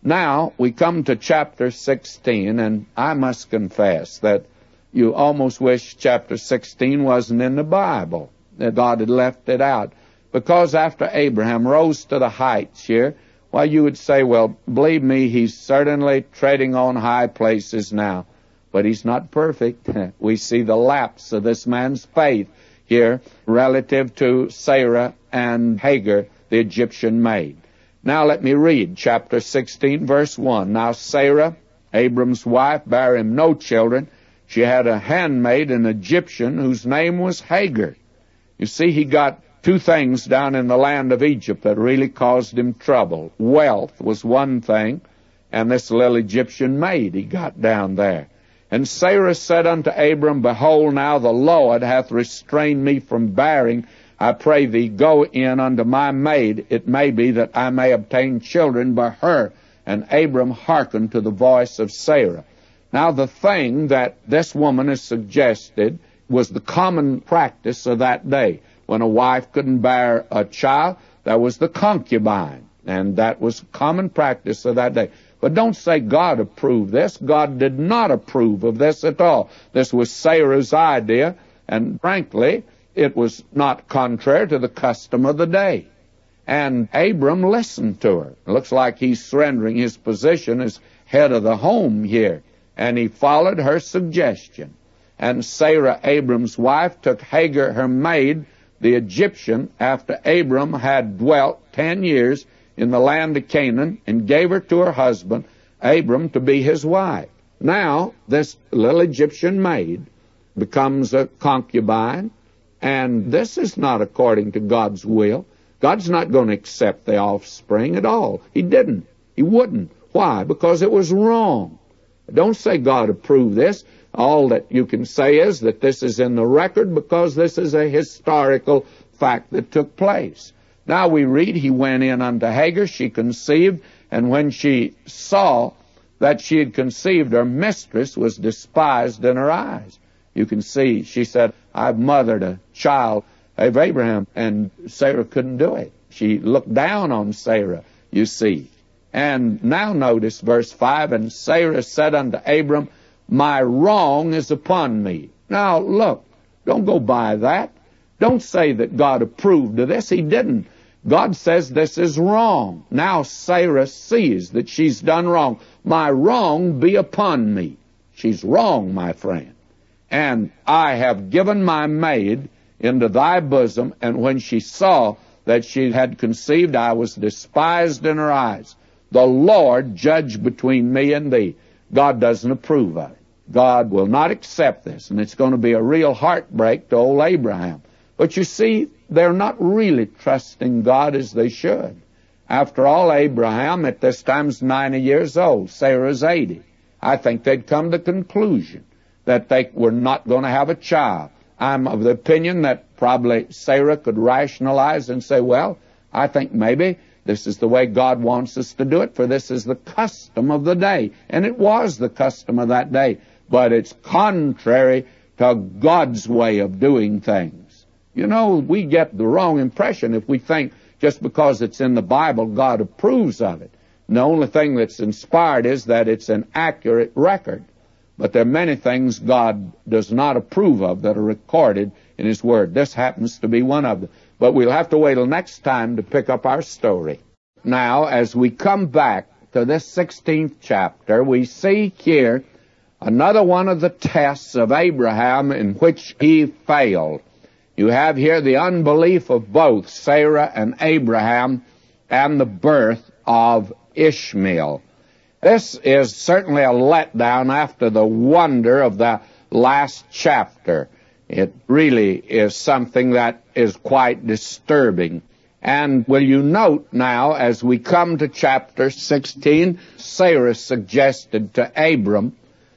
Now, we come to chapter 16, and I must confess that you almost wish chapter 16 wasn't in the Bible, that God had left it out. Because after Abraham rose to the heights here, well, you would say, well, believe me, he's certainly treading on high places now. But he's not perfect. We see the lapse of this man's faith here relative to Sarah and Hagar, the Egyptian maid. Now let me read chapter 16, verse 1. Now Sarah, Abram's wife, bare him no children. She had a handmaid, an Egyptian, whose name was Hagar. You see, he got two things down in the land of Egypt that really caused him trouble. Wealth was one thing, and this little Egyptian maid he got down there. And Sarah said unto Abram, Behold, now the Lord hath restrained me from bearing. I pray thee, go in unto my maid. It may be that I may obtain children by her. And Abram hearkened to the voice of Sarah. Now the thing that this woman has suggested was the common practice of that day. When a wife couldn't bear a child, there was the concubine. And that was common practice of that day. But don't say God approved this. God did not approve of this at all. This was Sarah's idea, and frankly, it was not contrary to the custom of the day. And Abram listened to her. It looks like he's surrendering his position as head of the home here. And he followed her suggestion. And Sarah, Abram's wife, took Hagar, her maid, the Egyptian, after Abram had dwelt 10 years in the land of Canaan, and gave her to her husband, Abram, to be his wife. Now, this little Egyptian maid becomes a concubine, and this is not according to God's will. God's not going to accept the offspring at all. He didn't. He wouldn't. Why? Because it was wrong. Don't say God approved this. All that you can say is that this is in the record because this is a historical fact that took place. Now we read, he went in unto Hagar, she conceived, and when she saw that she had conceived, her mistress was despised in her eyes. You can see, she said, I've mothered a child of Abraham, and Sarah couldn't do it. She looked down on Sarah, you see. And now notice verse 5, and Sarah said unto Abram, My wrong is upon me. Now look, don't go by that. Don't say that God approved of this. He didn't. God says this is wrong. Now Sarah sees that she's done wrong. My wrong be upon me. She's wrong, my friend. And I have given my maid into thy bosom, and when she saw that she had conceived, I was despised in her eyes. The Lord judge between me and thee. God doesn't approve of it. God will not accept this, and it's going to be a real heartbreak to old Abraham. But you see, they're not really trusting God as they should. After all, Abraham at this time is 90 years old. Sarah's 80. I think they'd come to the conclusion that they were not going to have a child. I'm of the opinion that probably Sarah could rationalize and say, well, I think maybe this is the way God wants us to do it, for this is the custom of the day. And it was the custom of that day. But it's contrary to God's way of doing things. You know, we get the wrong impression if we think just because it's in the Bible, God approves of it. And the only thing that's inspired is that it's an accurate record. But there are many things God does not approve of that are recorded in His Word. This happens to be one of them. But we'll have to wait till next time to pick up our story. Now, as we come back to this 16th chapter, we see here another one of the tests of Abraham in which he failed. You have here the unbelief of both Sarah and Abraham and the birth of Ishmael. This is certainly a letdown after the wonder of the last chapter. It really is something that is quite disturbing. And will you note now, as we come to chapter 16, Sarah suggested to Abram,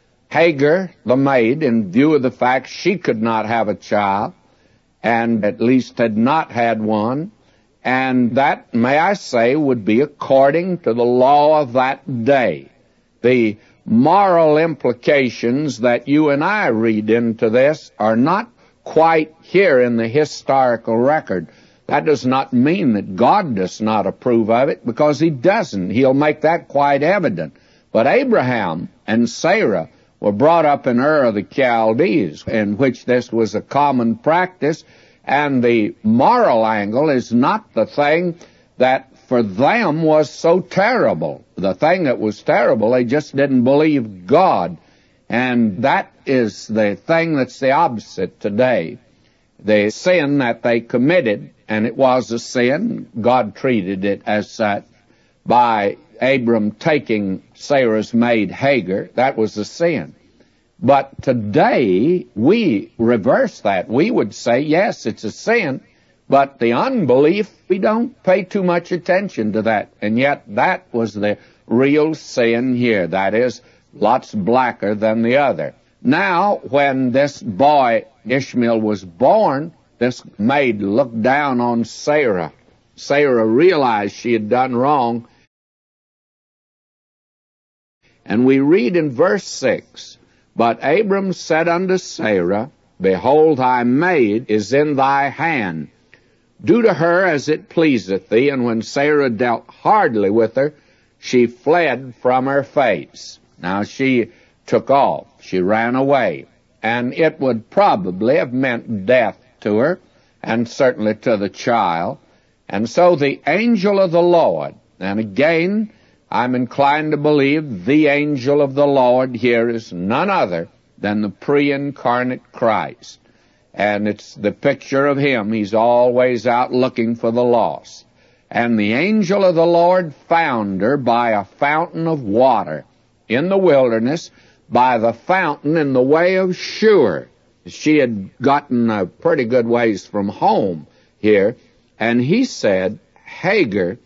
Hagar, the maid, in view of the fact she could not have a child, and at least had not had one, and that, may I say, would be according to the law of that day. The moral implications that you and I read into this are not quite here in the historical record. That does not mean that God does not approve of it, because He doesn't. He'll make that quite evident. But Abraham and Sarah were brought up in Ur of the Chaldees, in which this was a common practice, and the moral angle is not the thing that for them was so terrible. The thing that was terrible, they just didn't believe God. And that is the thing that's the opposite today. The sin that they committed, and it was a sin, God treated it as such, by Abram taking Sarah's maid Hagar. That was a sin. But today, we reverse that. We would say, yes, it's a sin, but the unbelief, we don't pay too much attention to that. And yet, that was the real sin here. That is, lots blacker than the other. Now, when this boy, Ishmael, was born, this maid looked down on Sarah. Sarah realized she had done wrong. And we read in verse 6, "But Abram said unto Sarah, Behold, thy maid is in thy hand. Do to her as it pleaseth thee. And when Sarah dealt hardly with her, she fled from her face." Now she took off. She ran away. And it would probably have meant death to her, and certainly to the child. And so the angel of the Lord, and again, I'm inclined to believe the angel of the Lord here is none other than the pre-incarnate Christ. And it's the picture of Him. He's always out looking for the lost. And the angel of the Lord found her by a fountain of water in the wilderness, by the fountain in the way of Shur. She had gotten a pretty good ways from home here. And he said, "Hagar,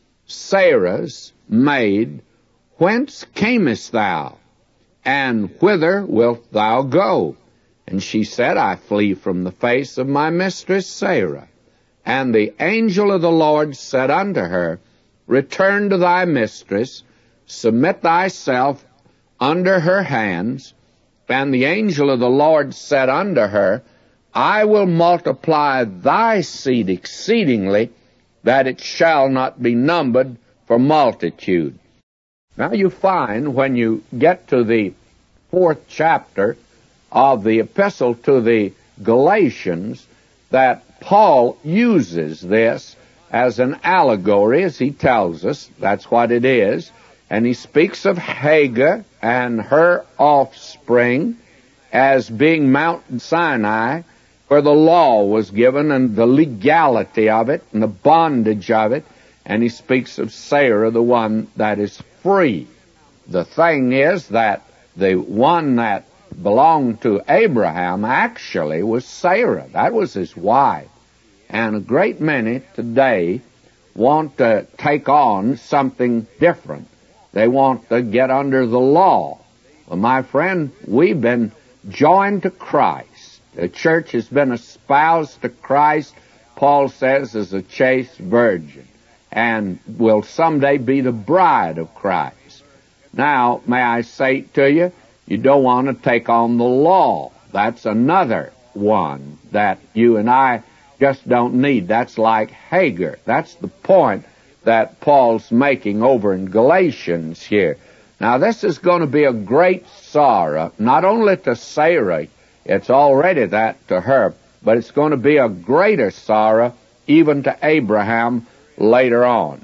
Sarah's maid, whence camest thou? And whither wilt thou go?" And she said, "I flee from the face of my mistress Sarah." And the angel of the Lord said unto her, "Return to thy mistress, submit thyself under her hands." And the angel of the Lord said unto her, "I will multiply thy seed exceedingly, that it shall not be numbered for multitude." Now you find, when you get to the 4th chapter of the epistle to the Galatians, that Paul uses this as an allegory, as he tells us. That's what it is. And he speaks of Hagar and her offspring as being Mount Sinai, where the law was given, and the legality of it, and the bondage of it. And he speaks of Sarah, the one that is free. The thing is that the one that belonged to Abraham actually was Sarah. That was his wife. And a great many today want to take on something different. They want to get under the law. Well, my friend, we've been joined to Christ. The church has been espoused to Christ, Paul says, as a chaste virgin, and will someday be the bride of Christ. Now, may I say to you, you don't want to take on the law. That's another one that you and I just don't need. That's like Hagar. That's the point that Paul's making over in Galatians here. Now, this is going to be a great sorrow, not only to Sarah, it's already that to her, but it's going to be a greater sorrow even to Abraham later on.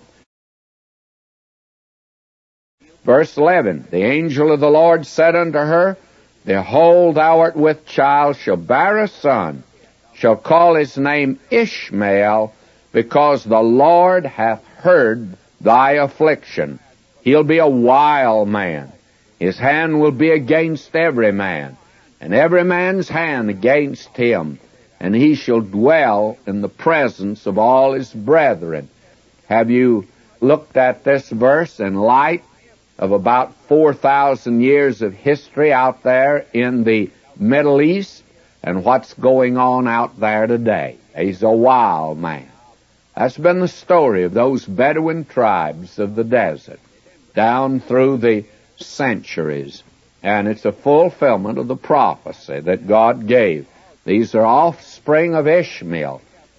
Verse 11, "The angel of the Lord said unto her, Behold, thou art with child, shall bear a son, shall call his name Ishmael, because the Lord hath heard thy affliction. He'll be a wild man. His hand will be against every man, and every man's hand against him, and he shall dwell in the presence of all his brethren." Have you looked at this verse in light of about 4,000 years of history out there in the Middle East and what's going on out there today? He's a wild man. That's been the story of those Bedouin tribes of the desert down through the centuries. And it's a fulfillment of the prophecy that God gave. These are offspring of Ishmael.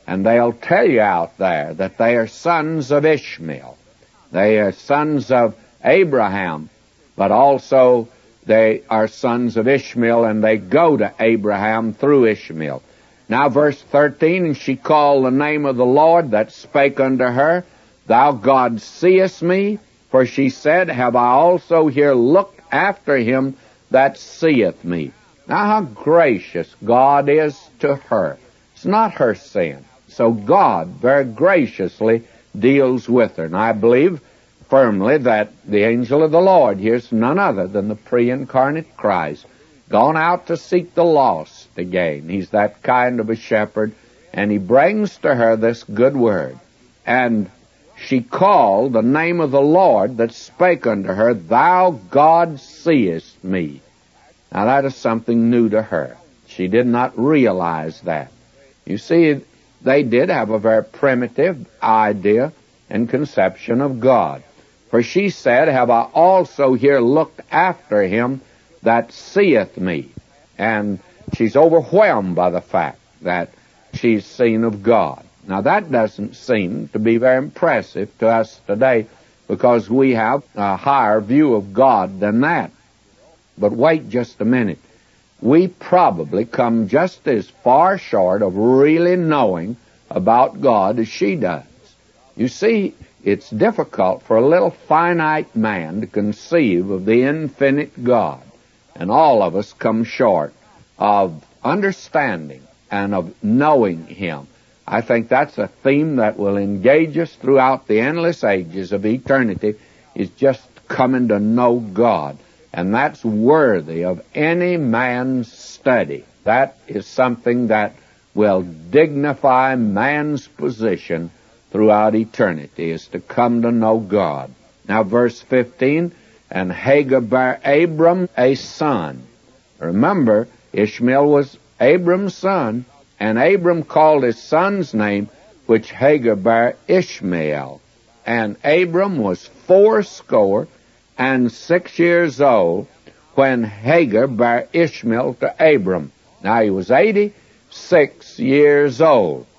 And they'll tell you out there that they are sons of Ishmael. They are sons of Abraham, but also they are sons of Ishmael, and they go to Abraham through Ishmael. Now verse 13, and she called the name of the Lord that spake unto her, Thou God seest me, for she said, Have I also here looked after him that seeth me? Now how gracious God is to her. It's not her sin. So God very graciously deals with her. And I believe firmly that the angel of the Lord here's none other than the pre-incarnate Christ, gone out to seek the lost again. He's that kind of a shepherd, and he brings to her this good word. And she called the name of the Lord that spake unto her, Thou God seest me. Now that is something new to her. She did not realize that. You see, they did have a very primitive idea and conception of God. For she said, Have I also here looked after him that seeth me? And she's overwhelmed by the fact that she's seen of God. Now that doesn't seem to be very impressive to us today, because we have a higher view of God than that. But wait just a minute. We probably come just as far short of really knowing about God as she does. You see, it's difficult for a little finite man to conceive of the infinite God. And all of us come short of understanding and of knowing him. I think that's a theme that will engage us throughout the endless ages of eternity, is just coming to know God. And that's worthy of any man's study. That is something that will dignify man's position throughout eternity, is to come to know God. Now verse 15, and Hagar bare Abram a son. Remember, Ishmael was Abram's son, and Abram called his son's name, which Hagar bare, Ishmael. And Abram was 86 years old when Hagar bare Ishmael to Abram. Now he was 86 years old.